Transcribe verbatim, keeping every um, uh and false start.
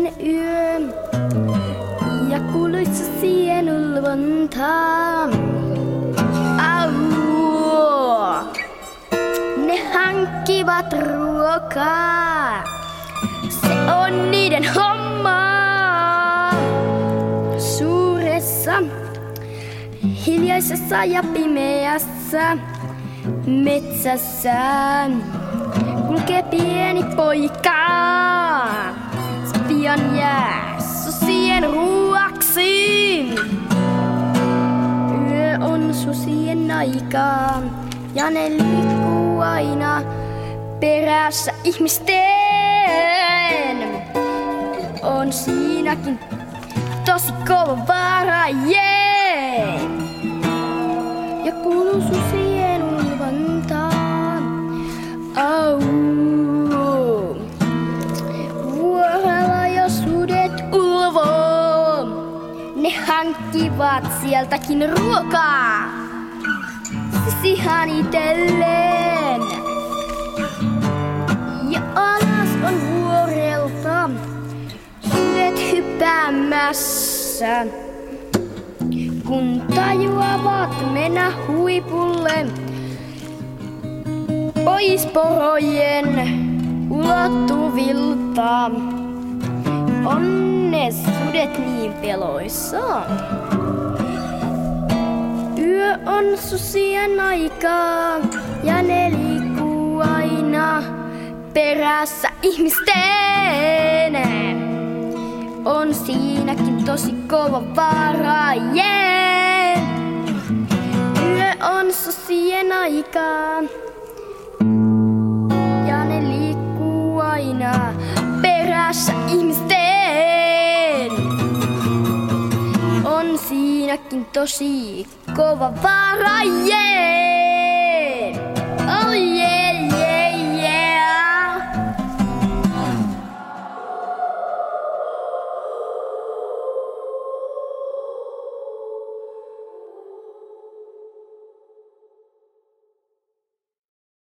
pimeän yön ja kuuluit susien ulvontaa. Au! Ne hankkivat ruokaa, se on niiden homma. Suuressa, hiljaisessa ja pimeässä metsässä kulkee pieni poika. Se pian jää susien ruuaksi. Yö on susien aikaa ja ne liikkuu aina perässä ihmisten. On siinäkin tosi kova vaara, yeah! Ja kuuluu susien ulvontaa. Au! Vuorella jo sudet ulvoo, ne hankkivat sieltäkin ruokaa. Siis ihan itelleen. Ja alas on vuorelta sudet hyppäämässä, kun tajuavat mennä huipulle pois porojen ulottuvilta. On ne sudet niin peloissaan. Yö on susien aikaa ja ne liikkuu aina perässä ihmisten. On siinäkin tosi kova vaara, yeah! Yö on susien aikaa ja ne liikkuu aina perässä ihmisten. On siinäkin tosi kova vaara, yeah!